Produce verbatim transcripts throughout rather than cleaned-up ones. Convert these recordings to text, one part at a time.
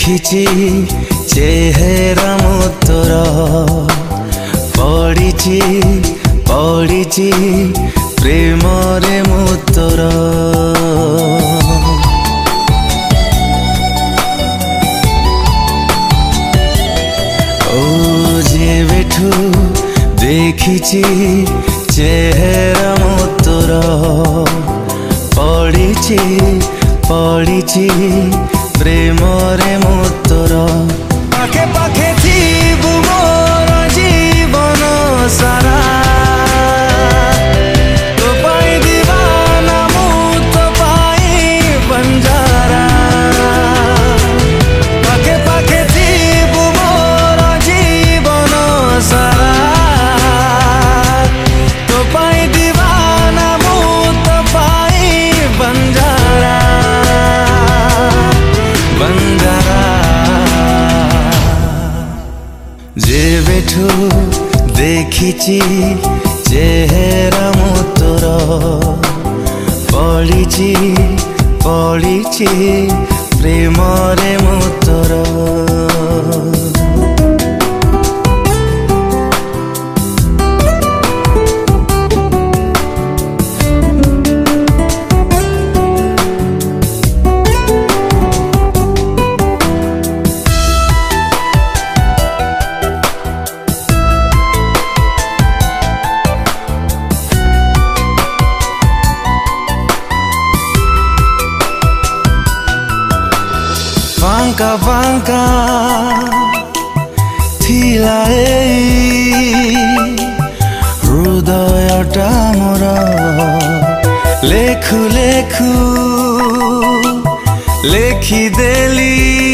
देखिछि चेहरा मोर पड़िछि पड़िछि प्रेम रे मोर। ओ जेबेठू देखिछि चेहरा मोर पड़िछि पड़िछि प्रेम रे मोर। पाखे पाखे थीबु मोर जीवन सारा तो पाई दीवाना मु तो पाई बंजारा। पाखे पाखे थीबु मोर जीवन सारा तो पाई दीवाना मु तो पाई बंजारा बंजारा। जेबेठू देखिछि चेहरा मोर पड़िछि पड़िछि प्रेम रे मोर। बांका बांका थिला हृदयटा मोर लेखु लेखु लेखिदेली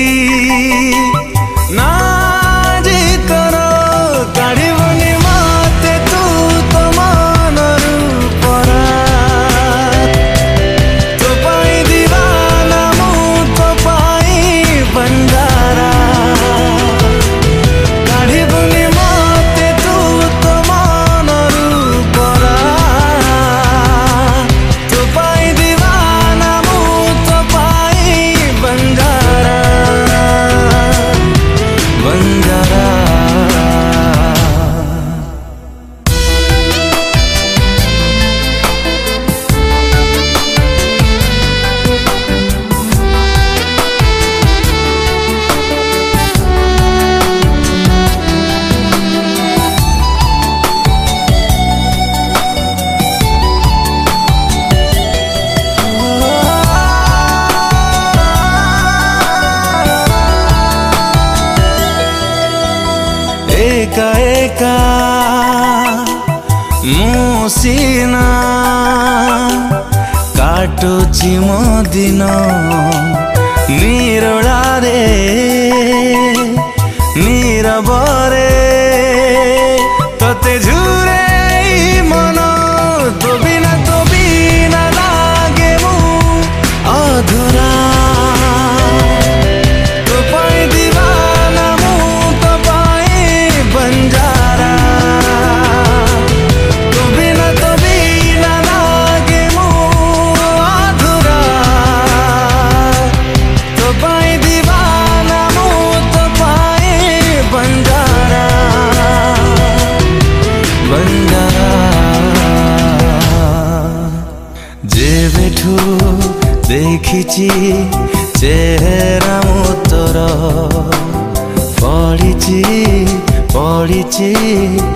ना जीतर काढ़बनी मते तू तो मनरु परा। तो पाई दीवाना मु तो पाई बंजारा काढ़बनी मते तू तो मनरु परा। तो पाई दीवाना मु तो पाई बंजारा बंजारा। एका एका मुसीना काटुछि मो दिन निरोलारे नीरबरे तते झुरे मन तो बिना तो बिना लागे मु अधूरा। तो पाई दीवाना मु तो पाई बंजारा तो बिना तो बिना लागे मु अधूरा। तो पाई दीवाना मु तो पाई बंजारा बंजारा। जेबेठू देखिछि चेहरा मोर पड़िछि पड़िछि